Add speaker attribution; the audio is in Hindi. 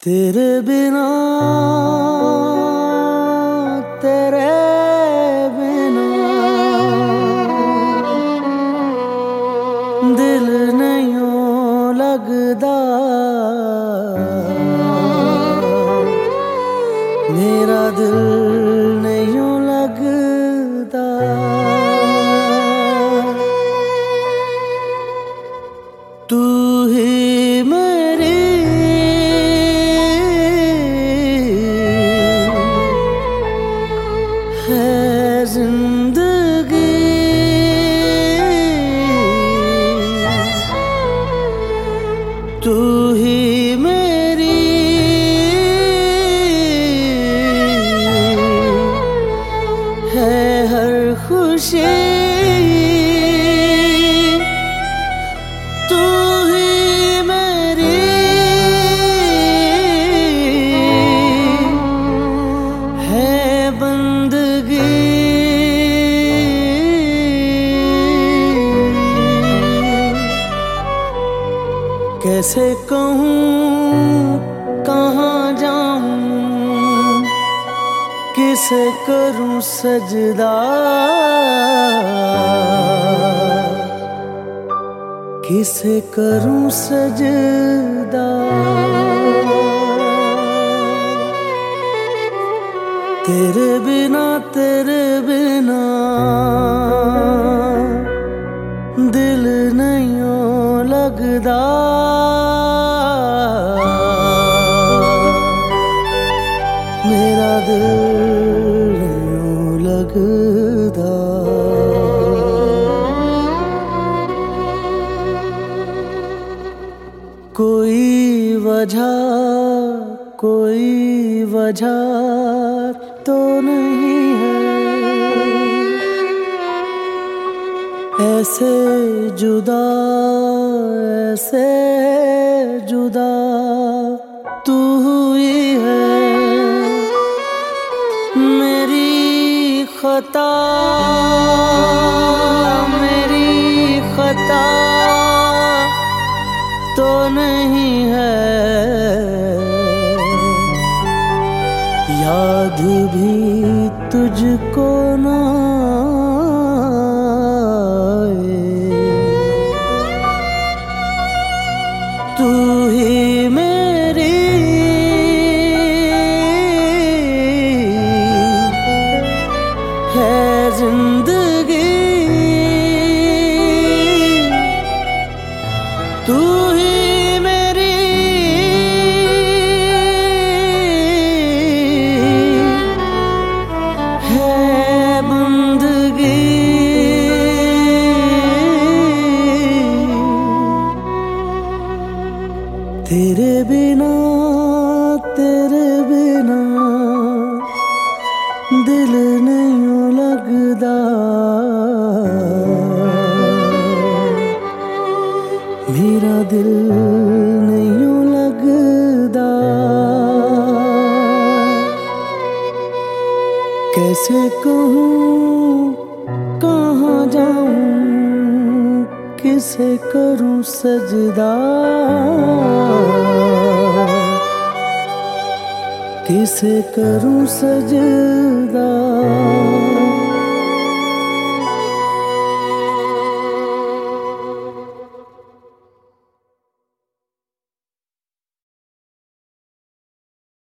Speaker 1: तेरे बिना तेरे बिना दिल नहीं लगदा, मेरा दिल नहीं लगदा। तू ही मेरी है जिंदगी, तू ही मेरी है हर खुशी, तू ही मेरी है बंदगी। कैसे कहूँ कहाँ जाऊँ, किसे करूँ सजदा, किसे करूँ सजदा। तेरे बिना दिल नहीं लगदा, मेरा दिल नहीं लगदा। कोई वजह तो नहीं है, ऐसे जुदा तू हुई है। मेरी खता तो नहीं है, याद भी तुझको ना आए। तू ही मेरी है जिंदगी, तू ही मेरी है बंदगी। तेरे बिना दिल नहीं लगदा, मेरा दिल नहीं लगदा। कैसे कहूँ कहाँ जाऊँ, किसे करूँ सजदा, किसे करूँ सजदा।